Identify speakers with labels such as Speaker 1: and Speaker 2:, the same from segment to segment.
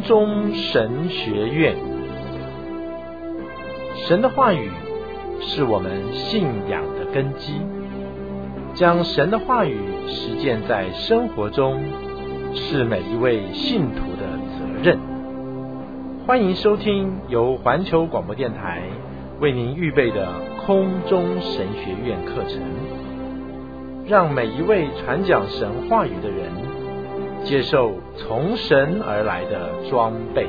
Speaker 1: 中神学院。神的话语是我们信仰的根基，将神的话语实践在生活中，是每一位信徒的责任。欢迎收听由环球广播电台为您预备的空中神学院课程，让每一位传讲神话语的人接受从神而来的装备。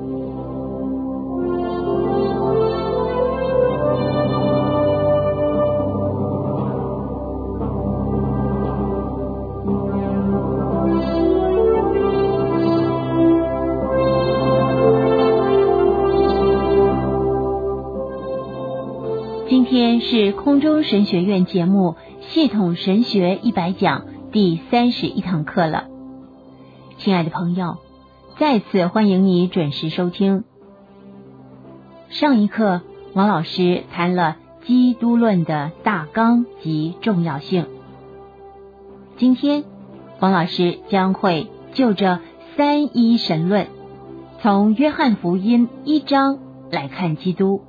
Speaker 2: 今天是空中神学院节目系统神学100讲第31堂课了。亲爱的朋友，再次欢迎你准时收听。上一课王老师谈了基督论的大纲及重要性，今天王老师将会就着三一神论，从约翰福音1章来看基督。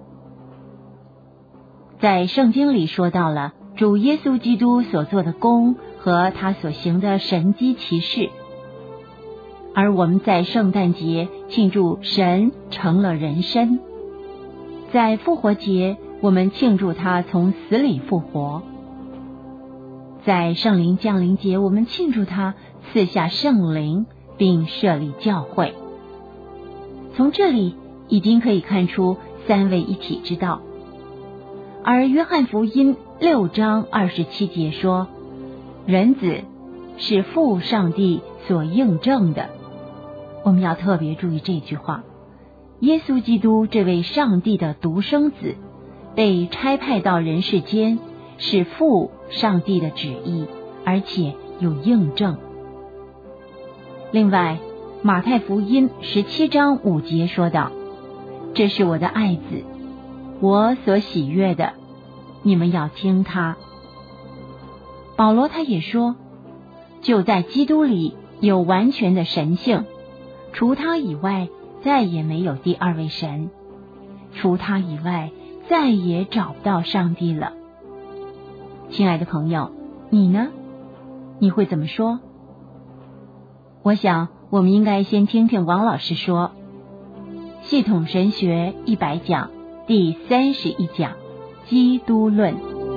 Speaker 2: 在圣经里说到了主耶稣基督所做的功和他所行的神迹奇事，而我们在圣诞节庆祝神成了人身，在复活节我们庆祝他从死里复活，在圣灵降临节我们庆祝他赐下圣灵并设立教会。从这里已经可以看出三位一体之道。而约翰福音6章27节说，人子是父上帝所印证的。我们要特别注意这句话，耶稣基督这位上帝的独生子被差派到人世间，是父上帝的旨意，而且有印证。另外马太福音17章5节说道，这是我的爱子，我所喜悦的，你们要听他。保罗他也说，就在基督里有完全的神性，除他以外再也没有第二位神，除他以外再也找不到上帝了。亲爱的朋友，你呢？你会怎么说？我想我们应该先听听王老师说系统神学100讲第31讲基督论。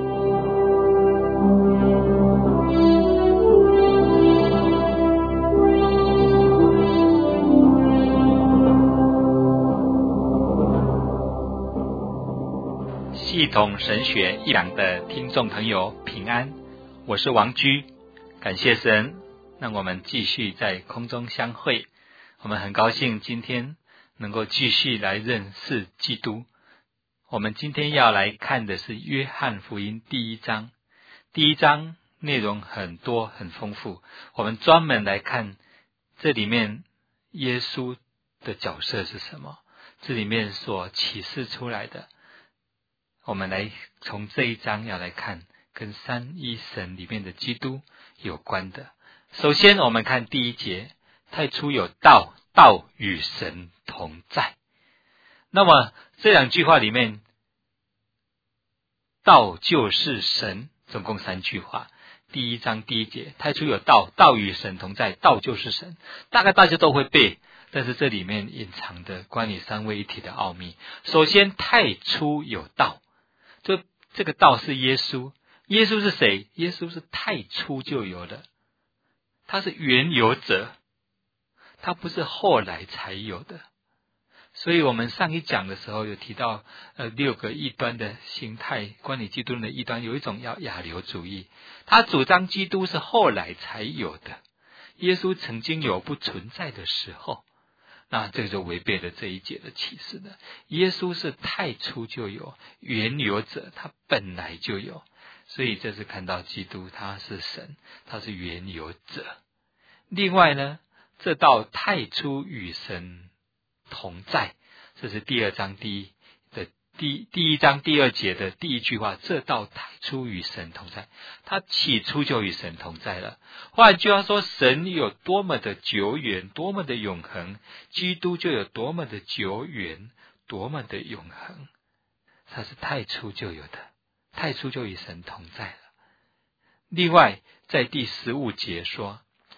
Speaker 3: 系统神学1讲的听众朋友平安，我是王居，感谢神让我们继续在空中相会。我们很高兴今天能够继续来认识基督。我们今天要来看的是约翰福音第1章。第1章内容很多很丰富，我们专门来看这里面耶稣的角色是什么，这里面所启示出来的，我们来从这一章要来看跟三一神里面的基督有关的。首先我们看第1节，太初有道，道与神同在。那么这两句话里面，道就是神，总共3句话。第1章第1节，太初有道，道与神同在，道就是神，大概大家都会背，但是这里面隐藏的关于三位一体的奥秘。首先太初有道，这个道是耶稣。耶稣是谁？耶稣是太初就有的，他是原有者，他不是后来才有的。所以我们上一讲的时候有提到6个异端的形态，关于基督的异端，有一种叫亚流主义，他主张基督是后来才有的，耶稣曾经有不存在的时候，那这个就违背了这一节的启示了。耶稣是太初就有，原有者，他本来就有，所以这是看到基督他是神，他是原有者。另外呢，这道太初与神同在，这是第2章第第一章第2节的第一句话，这道太初与神同在，他起初就与神同在了。换句话说，神有多么的久远，多么的永恒，基督就有多么的久远，多么的永恒。他是太初就有的，太初就与神同在了。另外在第15节说，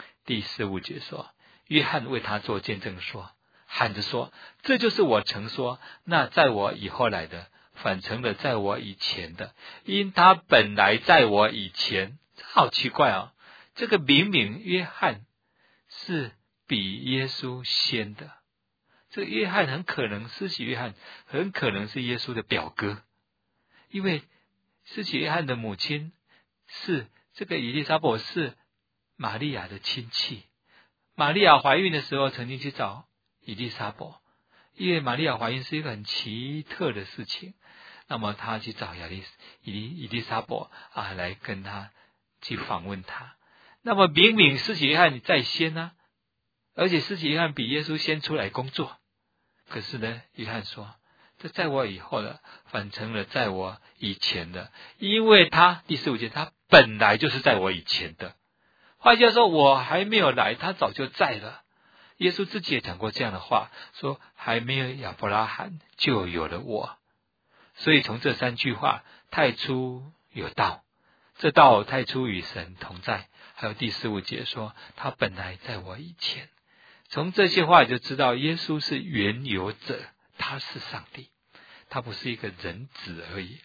Speaker 3: 约翰为他做见证说，喊着说，这就是我曾说，那在我以后来的反成了在我以前的，因他本来在我以前。好奇怪哦，这个明明约翰是比耶稣先的，这个约翰很可能，施洗约翰很可能是耶稣的表哥，因为施洗约翰的母亲是这个以利沙伯，是玛利亚的亲戚。玛利亚怀孕的时候曾经去找以利沙伯，因为玛利亚怀孕是一个很奇特的事情，那么他去找以利沙伯来跟他去访问他。那么明明施洗约翰在先啊，而且施洗约翰比耶稣先出来工作，可是呢，约翰说，这在我以后了，反成了在我以前的，因为他第15节，他本来就是在我以前的。换句话说，我还没有来，他早就在了。耶稣自己也讲过这样的话，说还没有亚伯拉罕就有了我。所以从这3句话，太初有道，这道太初与神同在，还有第15节说他本来在我以前，从这些话就知道耶稣是原有者，他是上帝，他不是一个人子而已。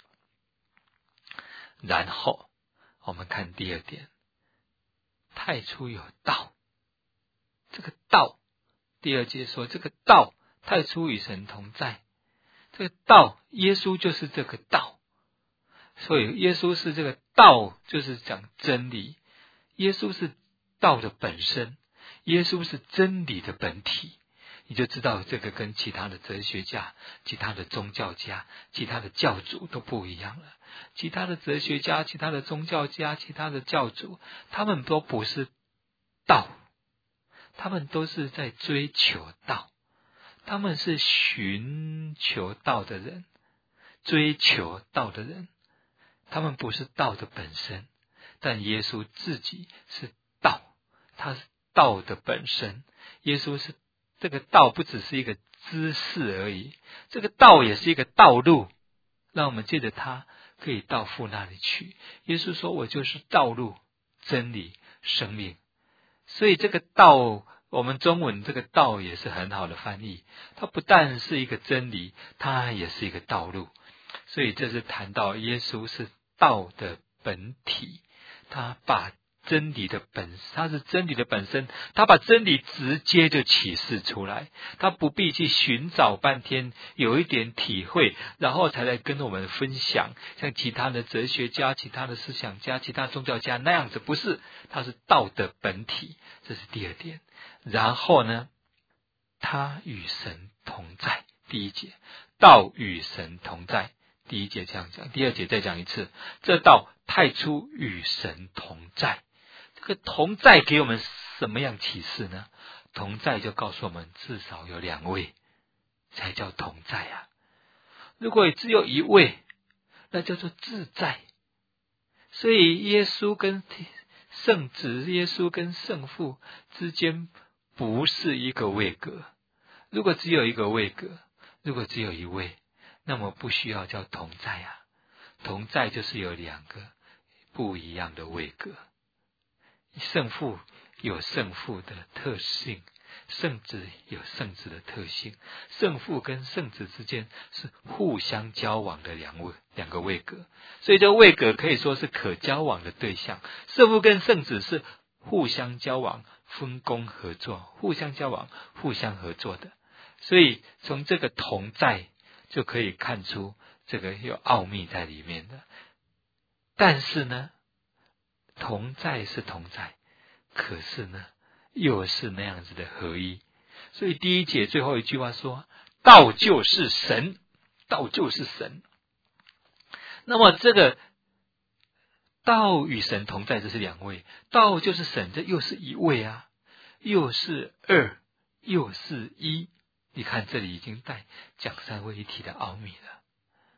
Speaker 3: 然后我们看第2点，太初有道，这个道第2节说，这个道太初与神同在，这个道耶稣就是这个道，所以耶稣是这个道，就是讲真理，耶稣是道的本身，耶稣是真理的本体。你就知道这个跟其他的哲学家、其他的宗教家、其他的教主都不一样了。其他的哲学家、其他的宗教家、其他的教主，他们都不是道，他们都是在追求道，他们是寻求道的人，追求道的人，他们不是道的本身。但耶稣自己是道，他是道的本身。耶稣是这个道，不只是一个知识而已，这个道也是一个道路，让我们借着它可以到父那里去。耶稣说，我就是道路、真理、生命。所以这个道，我们中文这个道也是很好的翻译，它不但是一个真理，它也是一个道路。所以这是谈到耶稣是道的本体，他把真理的他是真理的本身，他把真理直接就启示出来，他不必去寻找半天，有一点体会，然后才来跟我们分享，像其他的哲学家、其他的思想家、其他宗教家那样子，不是，他是道的本体，这是第2点。然后呢，他与神同在，第1节，道与神同在，第1节这样讲，第2节再讲一次，这道太初与神同在。这个同在给我们什么样启示呢？同在就告诉我们至少有2位才叫同在啊。如果只有1位，那叫做自在。所以耶稣跟圣子、耶稣跟圣父之间不是一个位格。如果只有一个位格，如果只有1位，那么不需要叫同在啊。同在就是有2个不一样的位格。圣父有圣父的特性，圣子有圣子的特性，圣父跟圣子之间是互相交往的两个位格，所以这个位格可以说是可交往的对象。圣父跟圣子是互相交往、分工合作、互相交往、互相合作的。所以从这个同在就可以看出这个有奥秘在里面的。但是呢，同在是同在，可是呢又是那样子的合一。所以第1节最后一句话说，道就是神，道就是神。那么这个道与神同在，这是2位，道就是神，这又是1位啊，又是2，又是1。你看这里已经在讲3位一体的奥秘了。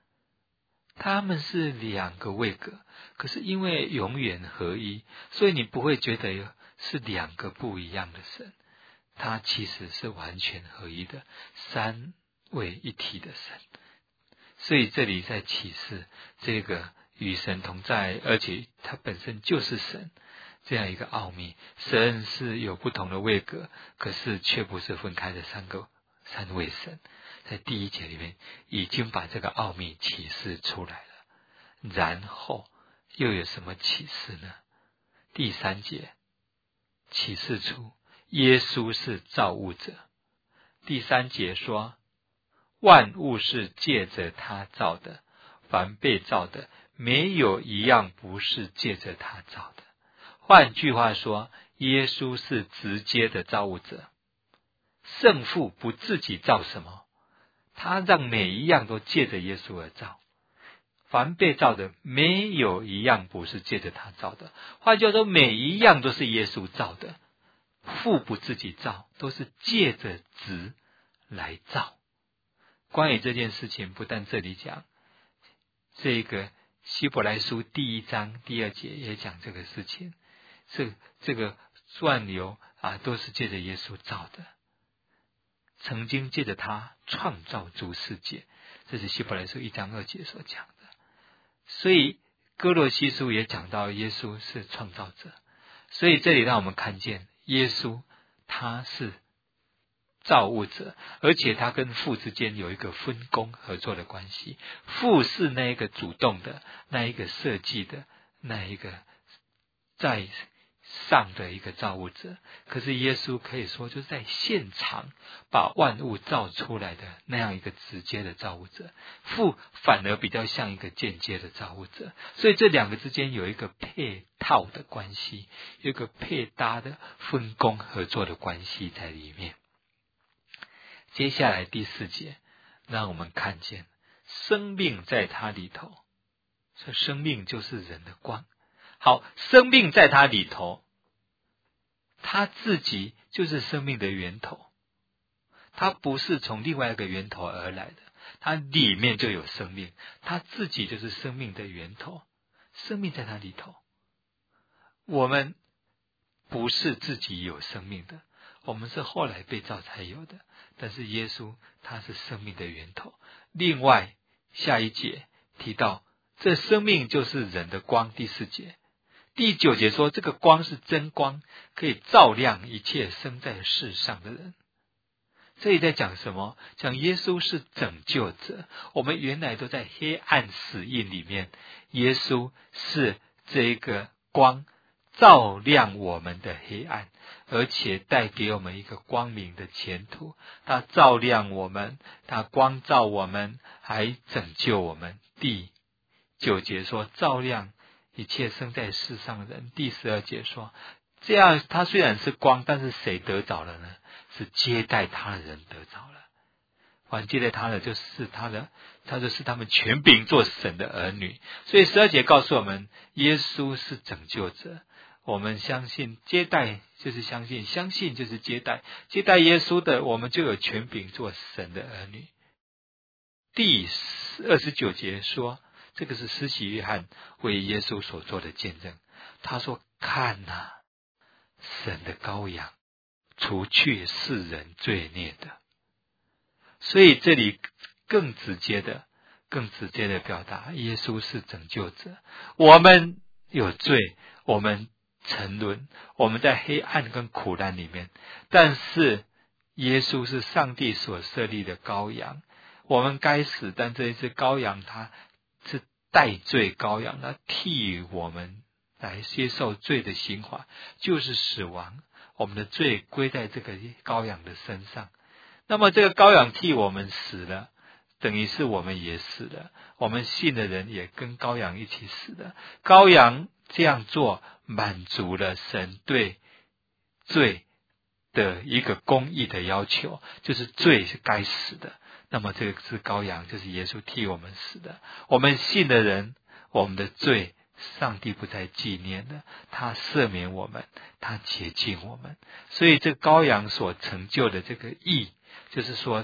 Speaker 3: 他们是两个位格，可是因为永远合一，所以你不会觉得是两个不一样的神，他其实是完全合一的三位一体的神。所以这里在启示这个与神同在，而且他本身就是神这样一个奥秘。神是有不同的位格，可是却不是分开的三位神。在第一节里面已经把这个奥秘启示出来了。然后又有什么启示呢？第3节启示出耶稣是造物者。第3节说万物是借着他造的，凡被造的没有一样不是借着他造的。换句话说，耶稣是直接的造物者。圣父不自己造什么，他让每一样都借着耶稣而造。凡被造的没有一样不是借着他造的。换句话说，每一样都是耶稣造的，父不自己造，都是借着子来造。关于这件事情，不但这里讲，这个希伯来书第1章第2节也讲这个事情。这个转流都是借着耶稣造的，曾经借着他创造诸世界，这是希伯来书1章2节所讲的。所以哥罗西书也讲到耶稣是创造者，所以这里让我们看见耶稣他是造物者，而且他跟父之间有一个分工合作的关系。父是那一个主动的，那一个设计的，那一个在上的一个造物者，可是耶稣可以说就是在现场把万物造出来的那样一个直接的造物者。父反而比较像一个间接的造物者，所以这两个之间有一个配套的关系，有一个配搭的分工合作的关系在里面。接下来第4节让我们看见生命在他里头，这生命就是人的光。好，生命在他里头，他自己就是生命的源头，他不是从另外一个源头而来的，他里面就有生命，他自己就是生命的源头，生命在他里头。我们不是自己有生命的，我们是后来被造才有的，但是耶稣他是生命的源头。另外下一节提到这生命就是人的光，第4节。第9节说这个光是真光，可以照亮一切生在世上的人。这里在讲什么？讲耶稣是拯救者。我们原来都在黑暗死印里面，耶稣是这个光，照亮我们的黑暗，而且带给我们一个光明的前途。他照亮我们，他光照我们，还拯救我们。第9节说照亮一切生在世上的人。第12节说这样他虽然是光，但是谁得着了呢？是接待他的人得着了。凡接待他的就是他就是他们权柄做神的儿女。所以12节告诉我们耶稣是拯救者。我们相信，接待就是相信，相信就是接待，接待耶稣的我们就有权柄做神的儿女。第29节说这个是施洗约翰为耶稣所做的见证。他说看啊，神的羔羊，除去世人罪孽的。所以这里更直接的表达耶稣是拯救者。我们有罪，我们沉沦，我们在黑暗跟苦难里面，但是耶稣是上帝所设立的羔羊。我们该死，但这一只羔羊他是代罪羔羊，他替我们来接受罪的刑罚，就是死亡。我们的罪归在这个羔羊的身上。那么这个羔羊替我们死了，等于是我们也死了，我们信的人也跟羔羊一起死了。羔羊这样做满足了神对罪的一个公义的要求，就是罪是该死的。那么这个是羔羊，就是耶稣替我们死的。我们信的人，我们的罪上帝不再纪念了，他赦免我们，他洁净我们。所以这羔羊所成就的这个义，就是说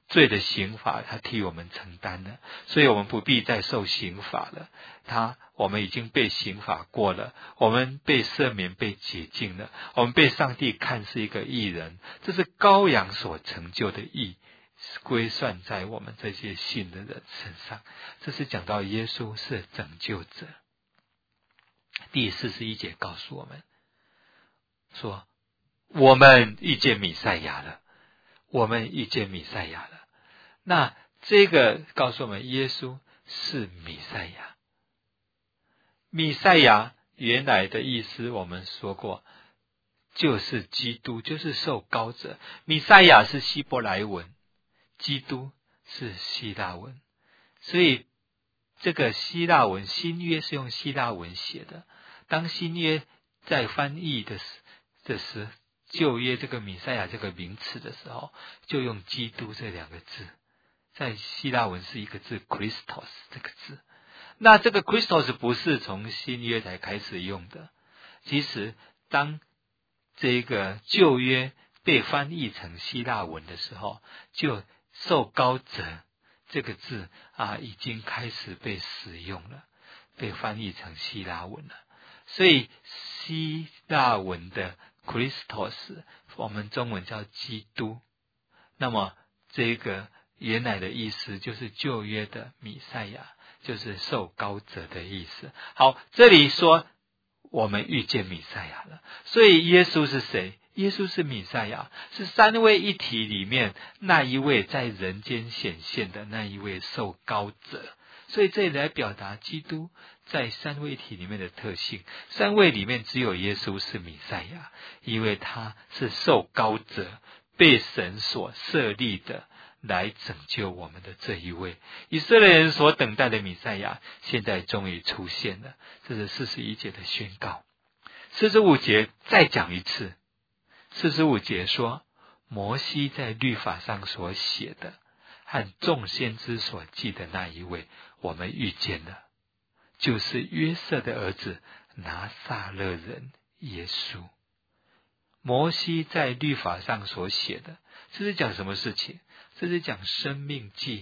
Speaker 3: 罪的刑罚他替我们承担了，所以我们不必再受刑罚了。我们已经被刑罚过了，我们被赦免，被洁净了，我们被上帝看是一个义人，这是羔羊所成就的义，归算在我们这些信的人身上。这是讲到耶稣是拯救者。第41节告诉我们说，我们遇见弥赛亚了，我们遇见弥赛亚了。那这个告诉我们，耶稣是弥赛亚。弥赛亚原来的意思我们说过，就是基督，就是受膏者。弥赛亚是希伯来文，基督是希腊文，所以这个希腊文新约是用希腊文写的。当新约在翻译的时旧约这个弥赛亚这个名词的时候，就用基督这两个字，在希腊文是一个字 Christos 这个字。那这个 Christos 不是从新约才开始用的，其实当这个旧约被翻译成希腊文的时候，就受膏者这个字已经开始被使用了，被翻译成希腊文了。所以希腊文的 Christos 我们中文叫基督，那么这个原来的意思就是旧约的弥赛亚，就是受膏者的意思。好，这里说我们遇见弥赛亚了，所以耶稣是谁？耶稣是弥赛亚，是三位一体里面那一位在人间显现的那一位受膏者。所以这里来表达基督在三位一体里面的特性。三位里面只有耶稣是弥赛亚，因为他是受膏者，被神所设立的，来拯救我们的这一位。以色列人所等待的弥赛亚现在终于出现了，这是41节的宣告。45节再讲一次。45节说，摩西在律法上所写的和众先知所记的那一位，我们遇见了，就是约瑟的儿子拿撒勒人耶稣。摩西在律法上所写的，这是讲什么事情？这是讲申命记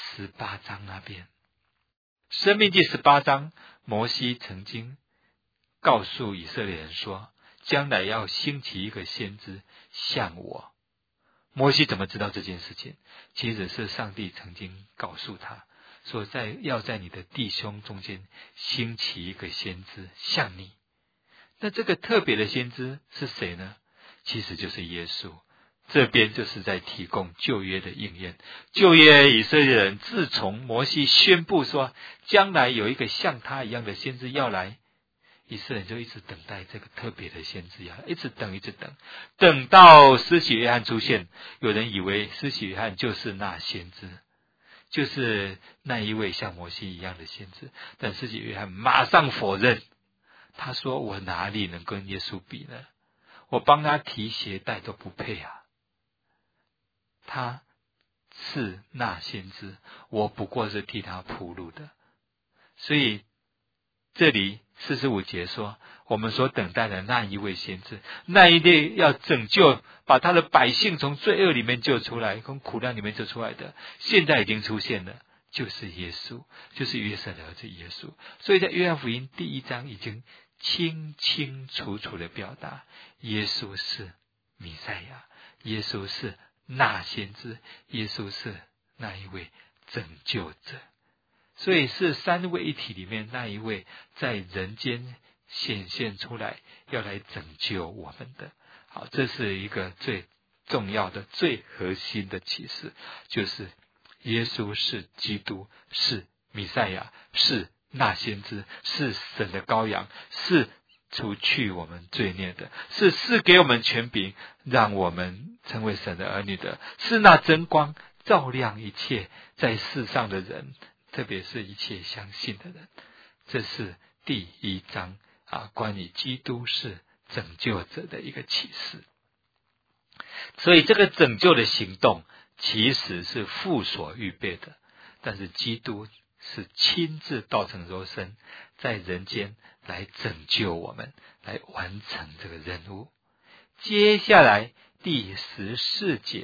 Speaker 3: 18章那边。申命记18章，摩西曾经告诉以色列人说，将来要兴起一个先知像我。摩西怎么知道这件事情？其实是上帝曾经告诉他说，要在你的弟兄中间兴起一个先知像你。那这个特别的先知是谁呢？其实就是耶稣。这边就是在提供旧约的应验。旧约以色列人自从摩西宣布说将来有一个像他一样的先知要来，以色列人就一直等待这个特别的先知要来，一直等，等到施洗约翰出现。有人以为施洗约翰就是那先知，就是那一位像摩西一样的先知，但施洗约翰马上否认，他说我哪里能跟耶稣比呢？我帮他提鞋带都不配啊！他是那先知，我不过是替他铺路的。所以这里45节说，我们所等待的那一位先知，那一位要拯救，把他的百姓从罪恶里面救出来，从苦难里面救出来的，现在已经出现了，就是耶稣，就是约瑟的儿子耶稣。所以在约翰福音第1章已经清清楚楚的表达，耶稣是弥赛亚，耶稣是那先知，耶稣是那一位拯救者。所以是三位一体里面那一位在人间显现出来，要来拯救我们的。好，这是一个最重要的最核心的启示，就是耶稣是基督，是弥赛亚，是那先知，是神的羔羊，是除去我们罪孽的，是赐给我们权柄让我们成为神的儿女的，是那真光照亮一切在世上的人，特别是一切相信的人。这是第1章关于基督是拯救者的一个启示。所以这个拯救的行动其实是父所预备的，但是基督是亲自道成肉身，在人间来拯救我们，来完成这个任务。接下来第14节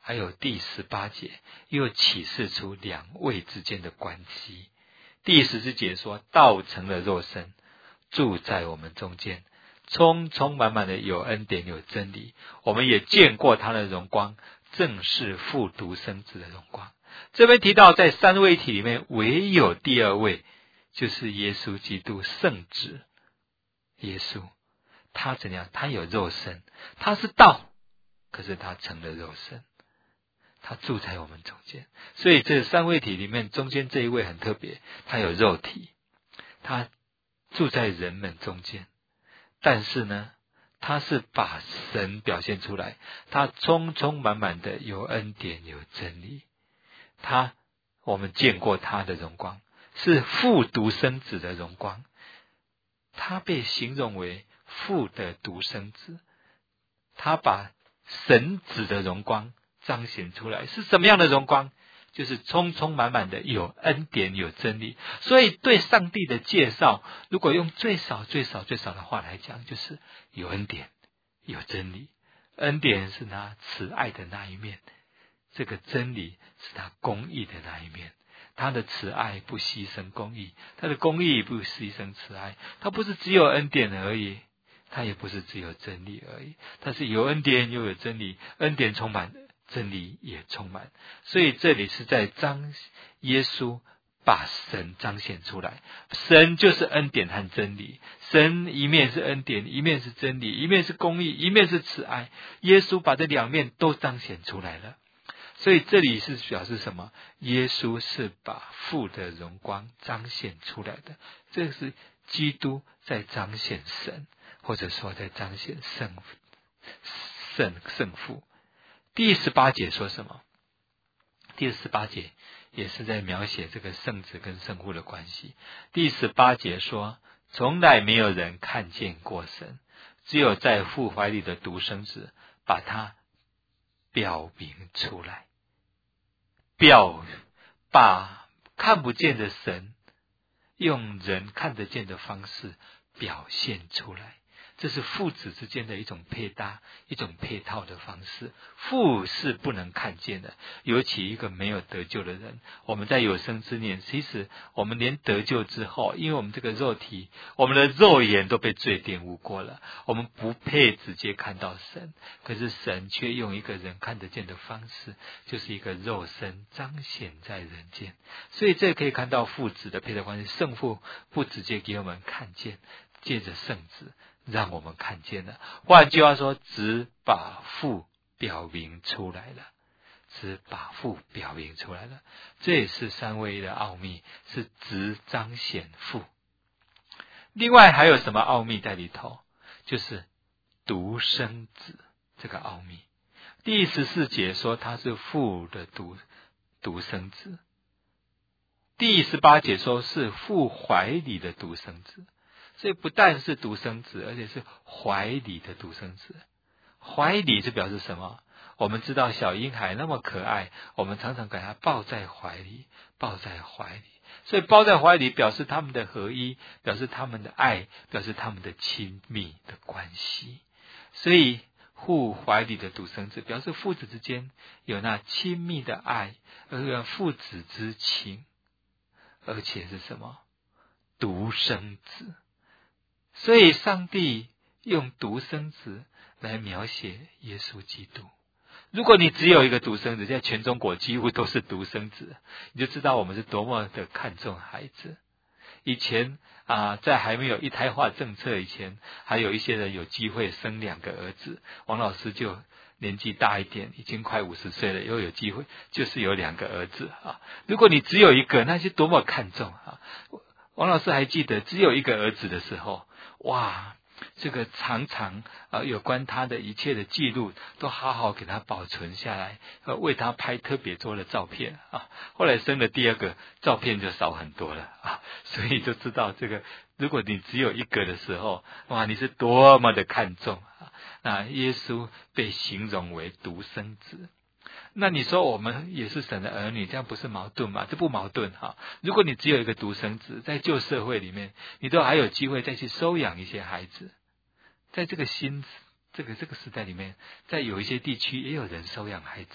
Speaker 3: 还有第18节又启示出两位之间的关系。第14节说，道成了肉身，住在我们中间，充充满满的有恩典有真理，我们也见过他的荣光，正是父独生子的荣光。这边提到在三位一体里面唯有第二位，就是耶稣基督圣子。耶稣他怎样？他有肉身，他是道，可是他成了肉身，他住在我们中间。所以这三位一体里面中间这一位很特别，他有肉体，他住在人们中间，但是呢他是把神表现出来，他充充满满的有恩典有真理。我们见过他的荣光，是父独生子的荣光，他被形容为父的独生子，他把神子的荣光彰显出来。是什么样的荣光？就是充充满满的有恩典有真理。所以对上帝的介绍，如果用最少的话来讲，就是有恩典有真理。恩典是他慈爱的那一面，这个真理是他公义的那一面。他的慈爱不牺牲公义，他的公义不牺牲慈爱。他不是只有恩典而已，他也不是只有真理而已，他是有恩典又有真理，恩典充满，真理也充满。所以这里是在耶稣把神彰显出来。神就是恩典和真理，神一面是恩典，一面是真理，一面是公义，一面是慈爱。耶稣把这两面都彰显出来了。所以这里是表示什么？耶稣是把父的荣光彰显出来的，这是基督在彰显神，或者说在彰显圣父。第18节说什么？第18节也是在描写这个圣子跟圣父的关系。第18节说，从来没有人看见过神，只有在父怀里的独生子把他表明出来，把看不见的神用人看得见的方式表现出来。这是父子之间的一种配搭，一种配套的方式。父是不能看见的，尤其一个没有得救的人，我们在有生之年，其实我们连得救之后，因为我们这个肉体，我们的肉眼都被罪玷污过了，我们不配直接看到神，可是神却用一个人看得见的方式，就是一个肉身彰显在人间。所以这可以看到父子的配套关系。圣父不直接给我们看见，借着圣子让我们看见了。换句话说，只把父表明出来了，这也是三位一的奥秘，是只彰显父。另外还有什么奥秘在里头？就是独生子这个奥秘。第14节说他是父的独生子，第18节说是父怀里的独生子。所以不但是独生子，而且是怀里的独生子。怀里是表示什么？我们知道小婴孩那么可爱，我们常常给他抱在怀里。所以抱在怀里表示他们的合一，表示他们的爱，表示他们的亲密的关系。所以父怀里的独生子表示父子之间有那亲密的爱，有父子之情，而且是什么？独生子。所以上帝用独生子来描写耶稣基督。如果你只有一个独生子，现在全中国几乎都是独生子，你就知道我们是多么的看重孩子。以前在还没有一胎化政策以前，还有一些人有机会生2个儿子。王老师就年纪大一点，已经快50岁了，又有机会就是有2个儿子如果你只有一个，那是多么看重王老师还记得只有1个儿子的时候，哇，这个常常有关他的一切的记录都好好给他保存下来，为他拍特别多的照片后来生了第2个，照片就少很多了所以就知道这个，如果你只有1个的时候，哇，你是多么的看重那耶稣被形容为独生子。那你说我们也是神的儿女，这样不是矛盾吗？这不矛盾如果你只有一个独生子，在旧社会里面，你都还有机会再去收养一些孩子。在这个这个时代里面，在有一些地区也有人收养孩子的。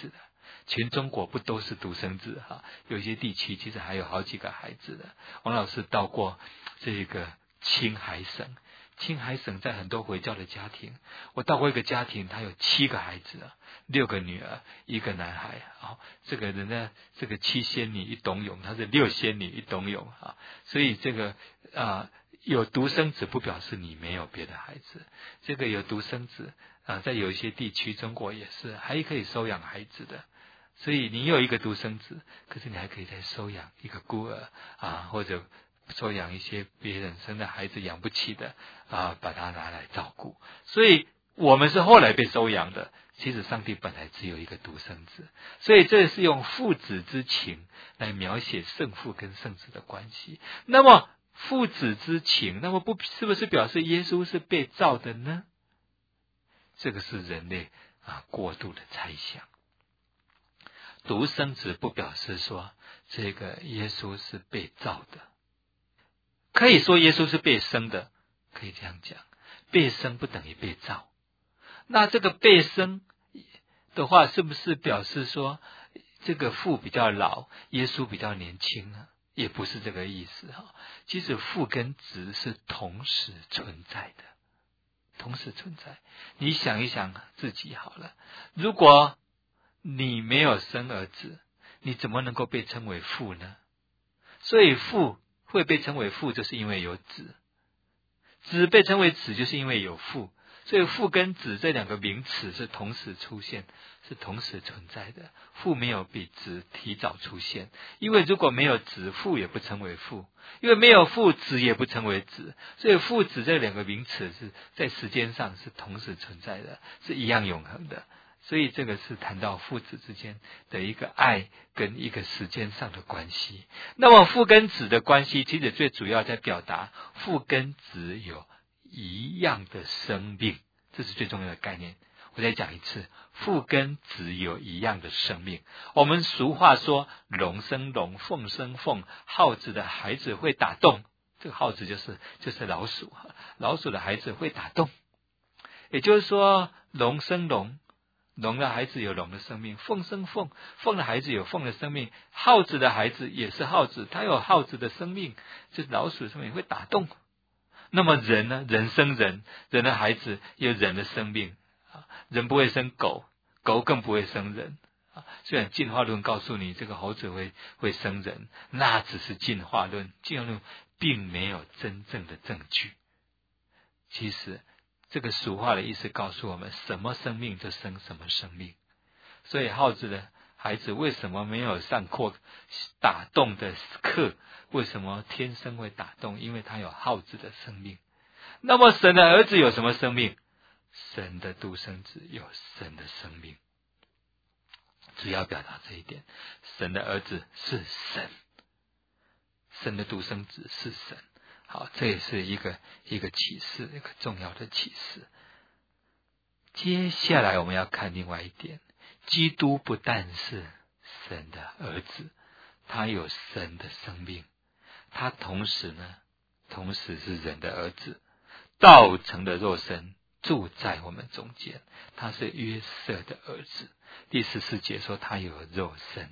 Speaker 3: 全中国不都是独生子有些地区其实还有好几个孩子的。王老师到过这个青海省，青海省在很多回教的家庭，我到过一个家庭，他有7个孩子6个女儿1个男孩这个人呢，这个7仙女1董永，他是6仙女1董永所以这个有独生子不表示你没有别的孩子，这个有独生子在有一些地区，中国也是还可以收养孩子的。所以你有一个独生子，可是你还可以再收养一个孤儿或者收养一些别人生的孩子养不起的把他拿来照顾。所以我们是后来被收养的，其实上帝本来只有一个独生子，所以这是用父子之情来描写圣父跟圣子的关系。那么父子之情，那么是不是表示耶稣是被造的呢？这个是人类过度的猜想。独生子不表示说这个耶稣是被造的，可以说耶稣是被生的，可以这样讲，被生不等于被造。那这个被生的话，是不是表示说这个父比较老，耶稣比较年轻呢？也不是这个意思其实父跟子是同时存在的，同时存在。你想一想自己好了，如果你没有生儿子，你怎么能够被称为父呢？所以父会被称为父，就是因为有子；子被称为子，就是因为有父。所以父跟子这2个名词是同时出现，是同时存在的。父没有比子提早出现，因为如果没有子，父也不称为父；因为没有父，子也不称为子。所以父子这2个名词是在时间上是同时存在的，是一样永恒的。所以这个是谈到父子之间的一个爱跟一个时间上的关系。那么父跟子的关系，其实最主要在表达父跟子有一样的生命，这是最重要的概念。我再讲一次，父跟子有一样的生命。我们俗话说龙生龙，凤生凤，耗子的孩子会打洞，这个耗子就是老鼠，老鼠的孩子会打洞。也就是说龙生龙，龙的孩子有龙的生命，凤生凤，凤的孩子有凤的生命，耗子的孩子也是耗子，它有耗子的生命，就是老鼠的生命会打洞。那么人呢？人生人，人的孩子有人的生命人不会生狗，狗更不会生人虽然进化论告诉你这个猴子会生人，那只是进化论，进化论并没有真正的证据。其实这个俗话的意思告诉我们，什么生命就生什么生命。所以耗子的孩子为什么没有上过打洞的课？为什么天生会打洞？因为他有耗子的生命。那么神的儿子有什么生命？神的独生子有神的生命。主要表达这一点，神的儿子是神，神的独生子是神。好，这也是一个启示，一个重要的启示。接下来我们要看另外一点，基督不但是神的儿子，他有神的生命，他同时是人的儿子，道成的肉身住在我们中间，他是约瑟的儿子。第14节说他有肉身，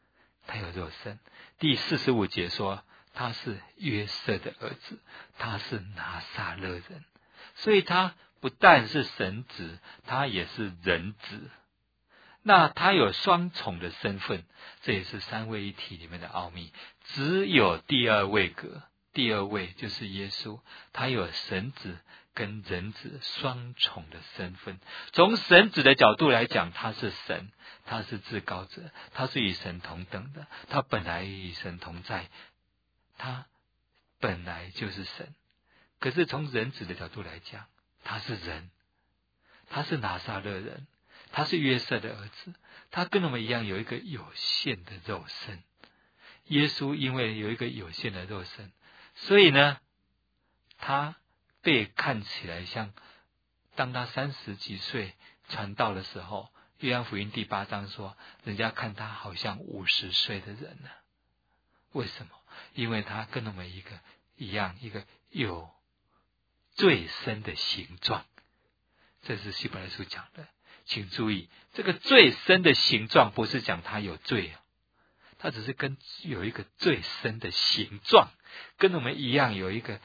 Speaker 3: 第45节说他是约瑟的儿子，他是拿撒勒人。所以他不但是神子，他也是人子。那他有双重的身份，这也是三位一体里面的奥秘。只有第二位格，第二位就是耶稣，他有神子跟人子双重的身份。从神子的角度来讲，他是神，他是至高者，他是与神同等的，他本来与神同在，他本来就是神。可是从人子的角度来讲，他是人，他是拿撒勒人，他是约瑟的儿子，他跟我们一样有一个有限的肉身。耶稣因为有一个有限的肉身，所以呢，他被看起来像，当他30几岁传道的时候，约翰福音第8章说，人家看他好像50岁的人呢。为什么？因为他跟我们一样，一个有最深的形状。这是希伯来书讲的， 请注意，这个最深的形状不是讲他有罪啊，他只是有一个最深的形状，跟我们一样，有一个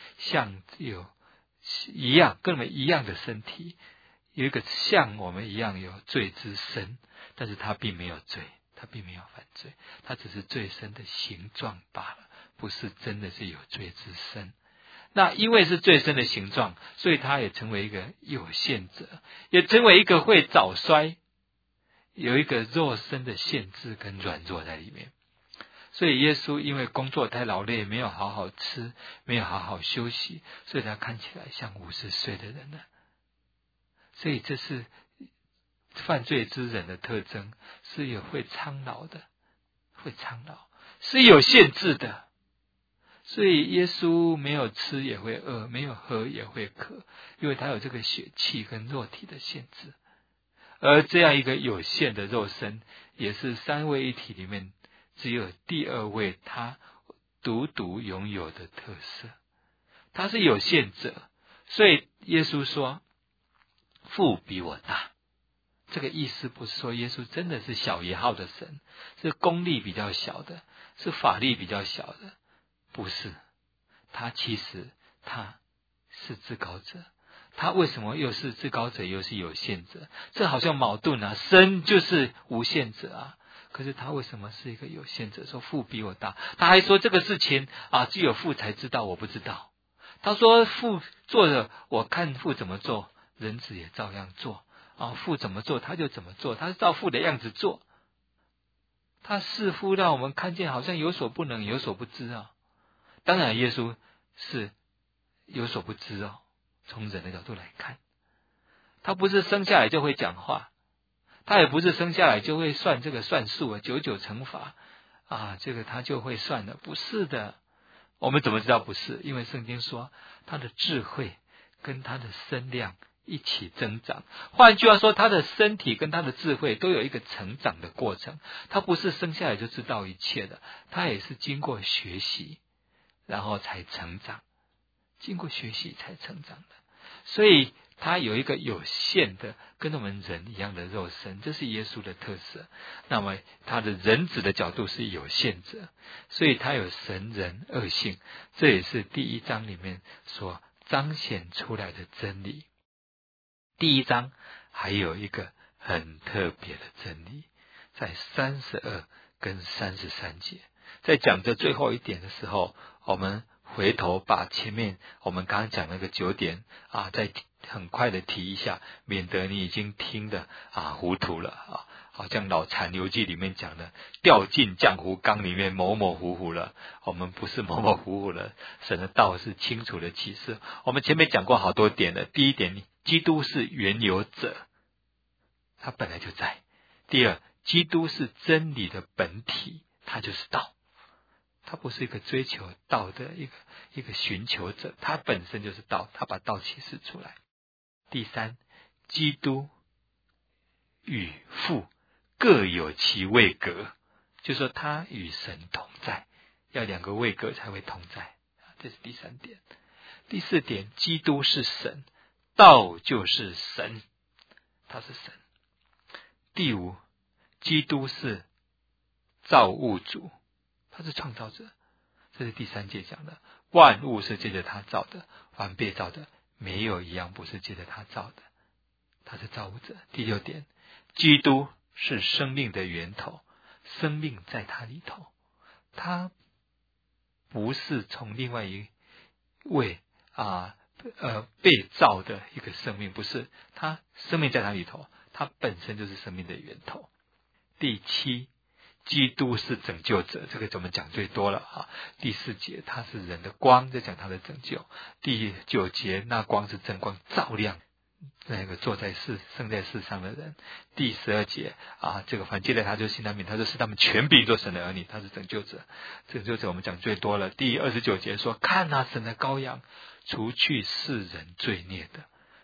Speaker 3: 跟我们一样的身体，有一个像我们一样有罪之身，但是他并没有罪，他并没有犯罪，他只是最深的形状罢了，不是真的是有罪之身。那因为是最深的形状，所以他也成为一个有限者，也成为一个会早衰，有一个肉身的限制跟软弱在里面。所以耶稣因为工作太劳累，没有好好吃，没有好好休息，所以他看起来像50岁的人了。所以这是犯罪之人的特征，是有会苍老的，是有限制的。所以耶稣没有吃也会饿，没有喝也会渴，因为他有这个血气跟肉体的限制。而这样一个有限的肉身，也是三位一体里面只有第二位他独独拥有的特色，他是有限者。所以耶稣说父比我大，这个意思不是说耶稣真的是小一号的神，是功力比较小的，是法力比较小的，不是，他其实他是至高者。他为什么又是至高者又是有限者？这好像矛盾啊，神就是无限者啊，可是他为什么是一个有限者？说父比我大，他还说这个事情只有父才知道，我不知道。他说父做了，我看父怎么做，人子也照样做父怎么做他就怎么做，他是照父的样子做。他似乎让我们看见好像有所不能有所不知啊。当然耶稣是有所不知从人的角度来看，他不是生下来就会讲话，他也不是生下来就会算这个算术99乘法这个他就会算的，不是的。我们怎么知道不是？因为圣经说他的智慧跟他的身量一起增长，换句话说，他的身体跟他的智慧都有一个成长的过程，他不是生下来就知道一切的，他也是经过学习然后才成长，经过学习才成长的。所以他有一个有限的跟我们人一样的肉身，这是耶稣的特色。那么他的人子的角度是有限者，所以他有神人二性，这也是第1章里面所彰显出来的真理。第1章还有一个很特别的真理，在32跟33节，在讲这最后一点的时候，我们回头把前面我们刚刚讲那个9点再很快的提一下，免得你已经听的糊涂了好像老残游记里面讲的掉进浆糊缸里面模模糊糊了。我们不是模模糊糊了，神的道是清楚的启示。我们前面讲过好多点了。第一点，基督是原有者，他本来就在。第二，基督是真理的本体，他就是道，他不是一个追求道的一个寻求者，他本身就是道，他把道启示出来。第三，基督与父各有其位格，就说他与神同在，要2个位格才会同在，这是第3点。第4点，基督是神，道就是神，他是神。第5，基督是造物主，他是创造者，这是第3节讲的，万物是借着他造的，凡被造的没有一样不是借着他造的，他是造物者。第6点，基督是生命的源头，生命在他里头，他不是从另外一位被造的一个生命，不是，他生命在他里头，他本身就是生命的源头。第7，基督是拯救者，这个我们讲最多了第4节，他是人的光，在讲他的拯救。第9节，那光是真光，照亮那个生在世上的人。第12节这个凡接待他就信他名，他就是他们全并做神的儿女，他是拯救者。拯救者我们讲最多了。第29节说，看神的羔羊，除去世人罪孽的，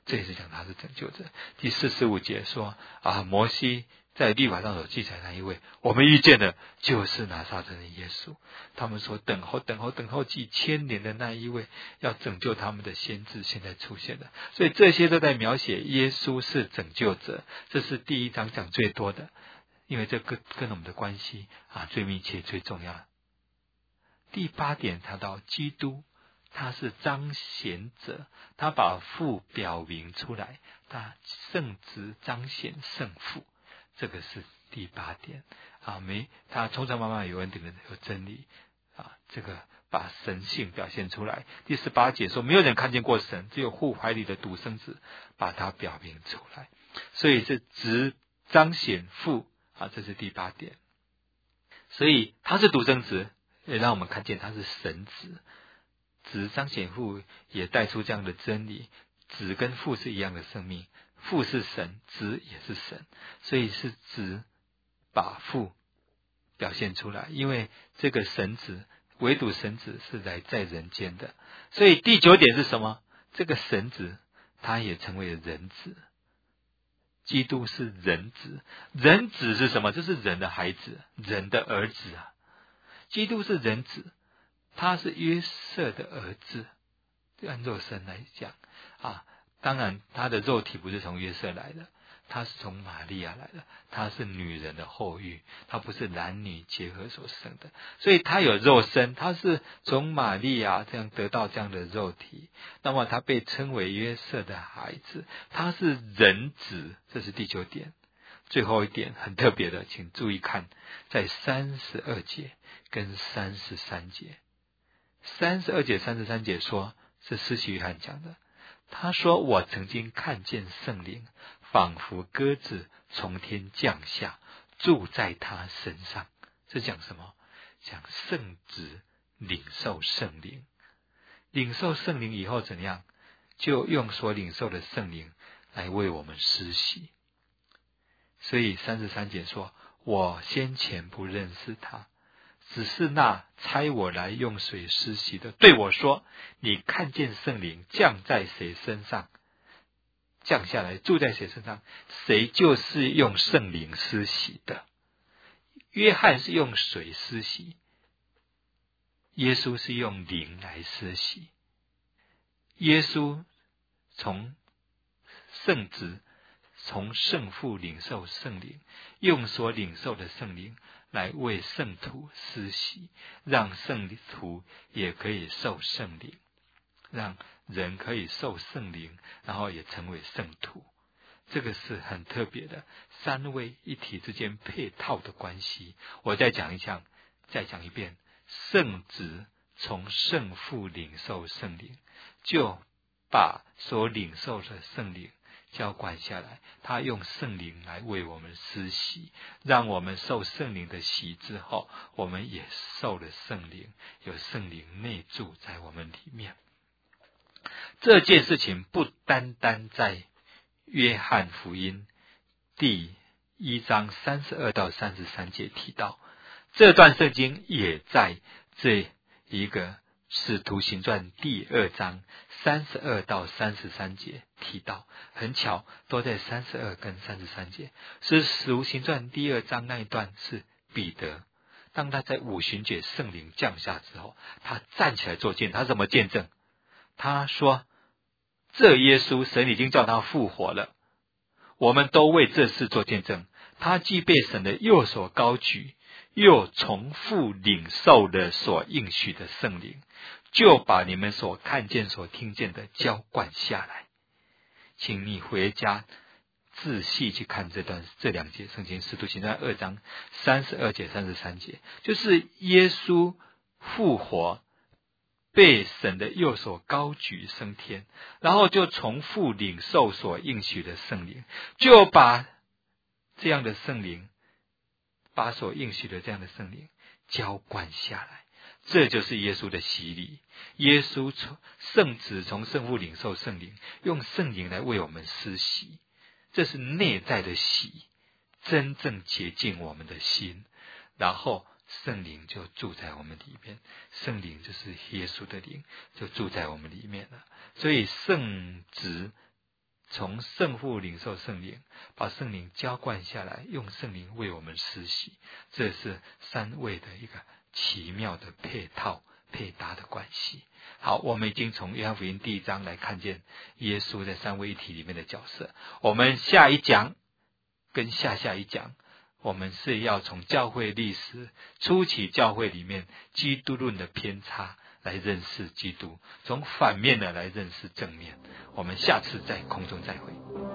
Speaker 3: 这也是讲他是拯救者。第45节说摩西在律法上所记载那一位，我们遇见的就是拿撒勒的耶稣。他们说等候几千年的那一位要拯救他们的先知现在出现了。所以这些都在描写耶稣是拯救者，这是第一章讲最多的，因为这跟我们的关系最密切最重要。第8点谈到基督，他是彰显者，他把父表明出来，他圣子彰显圣父，这个是第8点他从小慢慢有恩典的有真理这个把神性表现出来。第18节说没有人看见过神，只有父怀里的独生子把他表明出来，所以是只彰显父这是第8点。所以他是独生子，也让我们看见他是神子，子彰显父也带出这样的真理，子跟父是一样的生命，父是神，子也是神，所以是子把父表现出来，因为这个神子唯独神子是来在人间的。所以第9点是什么？这个神子他也成为了人子，基督是人子。人子是什么？就是人的孩子，人的儿子基督是人子，他是约瑟的儿子，按肉身来讲当然他的肉体不是从约瑟来的，他是从玛利亚来的，他是女人的后裔，他不是男女结合所生的，所以他有肉身，他是从玛利亚这样得到这样的肉体，那么他被称为约瑟的孩子，他是人子，这是第9点。最后一点很特别的，请注意看，在32节跟33节，32节33节说，是施洗约翰讲的，他说我曾经看见圣灵仿佛鸽子从天降下，住在他身上。这讲什么？讲圣子领受圣灵，领受圣灵以后怎样？就用所领受的圣灵来为我们施洗。所以33节说，我先前不认识他，只是那差我来用水施洗的对我说，你看见圣灵降在谁身上，降下来住在谁身上，谁就是用圣灵施洗的。约翰是用水施洗，耶稣是用灵来施洗。耶稣从圣子从圣父领受圣灵，用所领受的圣灵来为圣徒施洗，让圣徒也可以受圣灵，让人可以受圣灵，然后也成为圣徒。这个是很特别的三位一体之间配套的关系。我再讲一遍，圣子从圣父领受圣灵，就把所领受的圣灵浇灌下来，他用圣灵来为我们施洗，让我们受圣灵的洗之后，我们也受了圣灵，有圣灵内住在我们里面。这件事情不单单在约翰福音第1章32到33节提到，这段圣经也在这一个使徒行传第2章32到33节提到，很巧都在32跟33节。是使徒行传第2章那一段是彼得，当他在五旬节圣灵降下之后，他站起来做见证。他怎么见证？他说，这耶稣神已经叫他复活了，我们都为这事做见证。他既被神的右手高举，又重复领受了所应许的圣灵，就把你们所看见所听见的浇灌下来。请你回家仔细去看这两节圣经，使徒行传2章32节33节，就是耶稣复活，被神的右手高举升天，然后就重复领受所应许的圣灵，就把这样的圣灵，把所应许的这样的圣灵浇灌下来。这就是耶稣的洗礼。耶稣圣子从圣父领受圣灵，用圣灵来为我们施洗，这是内在的洗，真正洁净我们的心，然后圣灵就住在我们里面，圣灵就是耶稣的灵，就住在我们里面了。所以圣子从圣父领受圣灵，把圣灵浇灌下来，用圣灵为我们施洗。这是三位的一个奇妙的配搭的关系。好，我们已经从约翰福音第1章来看见耶稣在三位一体里面的角色。我们下一讲跟下一讲，我们是要从教会历史初期教会里面基督论的偏差来认识基督，从反面的来认识正面。我们下次在空中再会。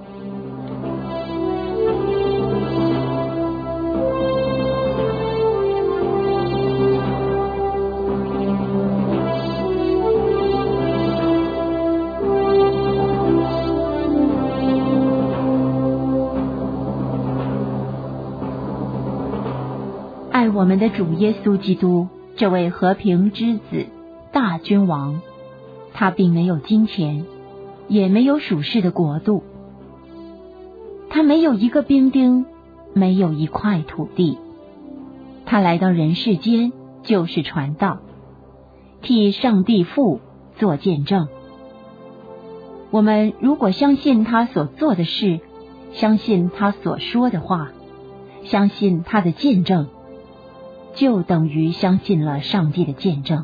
Speaker 2: 爱我们的主耶稣基督，这位和平之子，大君王，他并没有金钱，也没有属世的国度，他没有一个兵丁，没有一块土地。他来到人世间就是传道，替上帝父做见证。我们如果相信他所做的事，相信他所说的话，相信他的见证，就等于相信了上帝的见证。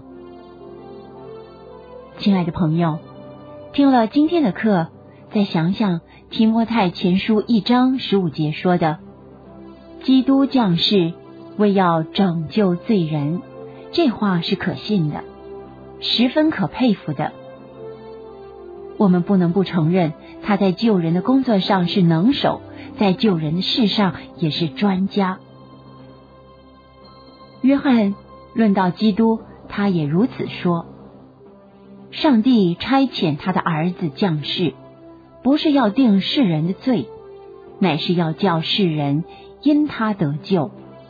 Speaker 2: 亲爱的朋友，听了今天的课，再想想提摩太前书1章15节说的，基督降世为要拯救罪人，这话是可信的，十分可佩服的。我们不能不承认他在救人的工作上是能手，在救人的事上也是专家。约翰论到基督，他也如此说，上帝差遣他的儿子降世，不是要定世人的罪，乃是要叫世人因他得救。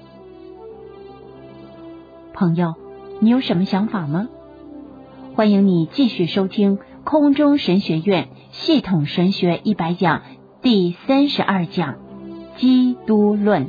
Speaker 2: 朋友，你有什么想法吗？欢迎你继续收听空中神学院系统神学100讲第32讲基督论。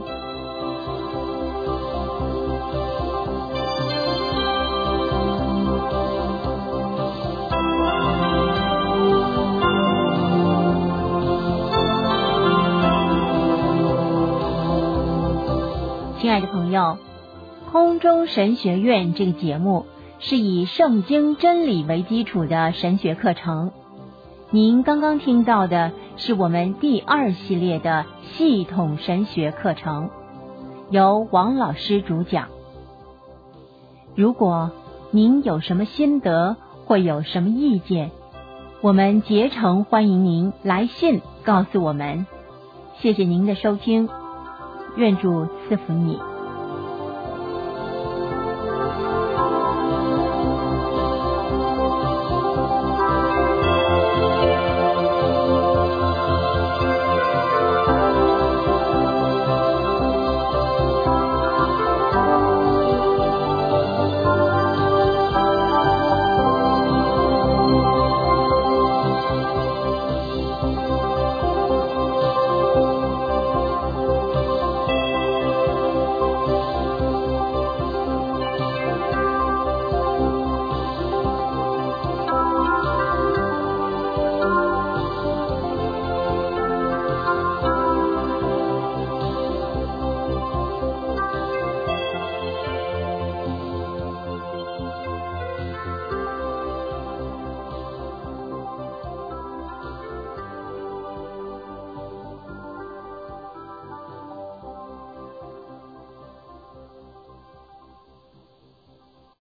Speaker 2: 亲爱的朋友，空中神学院这个节目是以圣经真理为基础的神学课程。您刚刚听到的是我们第2系列的系统神学课程，由王老师主讲。如果您有什么心得或有什么意见，我们竭诚欢迎您来信告诉我们。谢谢您的收听，愿主赐福你。